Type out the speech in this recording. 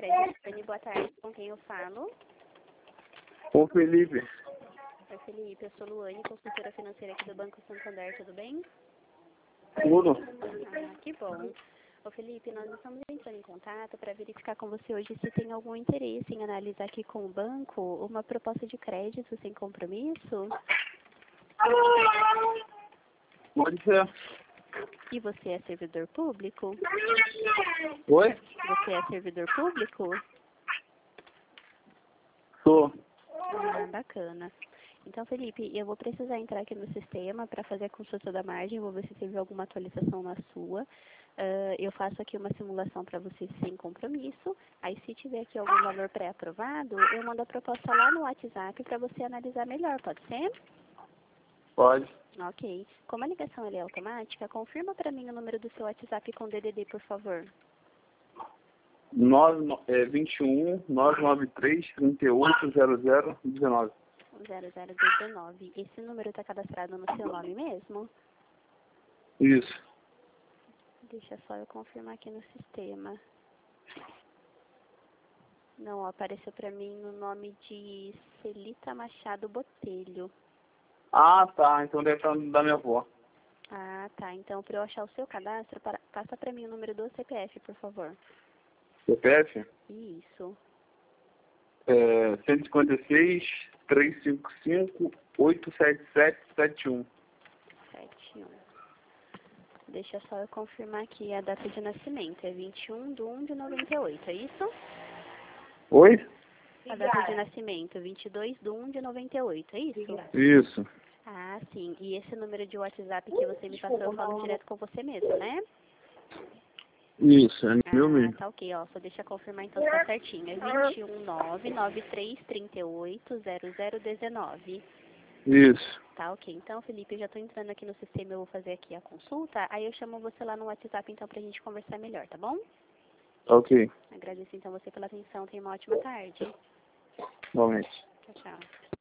Crédito. Boa tarde, com quem eu falo? Ô Felipe, Oi, Felipe, eu sou Luane, consultora financeira aqui do Banco Santander, tudo bem? tudo? Ah, que bom. Ô Felipe, nós estamos entrando em contato para verificar com você hoje se tem algum interesse em analisar aqui com o banco uma proposta de crédito sem compromisso. Pode ser. E você é servidor público? Oi? Você é servidor público? Sou. Ah, bacana. Então, Felipe, eu vou precisar entrar aqui no sistema para fazer a consulta da margem, vou ver se teve alguma atualização na sua. Eu faço aqui uma simulação para você sem compromisso. Aí, se tiver aqui algum valor pré-aprovado, eu mando a proposta lá no WhatsApp para você analisar melhor, pode ser? Pode. Ok. Como a ligação ela é automática, confirma para mim o número do seu WhatsApp com DDD, por favor. 21 993 38 0019. 0019. Esse número está cadastrado no seu nome mesmo? Isso. Deixa só eu confirmar aqui no sistema. Não, apareceu para mim o nome de Celita Machado Botelho. Ah, tá. Então deve estar da minha avó. Ah, tá. Então, para eu achar o seu cadastro, passa para mim o número do CPF, por favor. CPF? Isso. 156 355 877 71. 71. Deixa só eu confirmar aqui a data de nascimento. É 21/1/98, é isso? Oi? A data de nascimento, 22/1/98, é isso? Isso. Ah, sim. E esse número de WhatsApp que você me passou, eu falo direto com você mesmo, né? Isso, é meu Ah, mesmo. tá ok, ó. Só deixa eu confirmar então se tá certinho. É 21993380019. Isso. Tá ok. Então, Felipe, eu já tô entrando aqui no sistema, eu vou fazer aqui a consulta. Aí eu chamo você lá no WhatsApp então pra gente conversar melhor, tá bom? Ok. Agradeço então você pela atenção. Tenha uma ótima tarde. Igualmente. Tchau, tchau.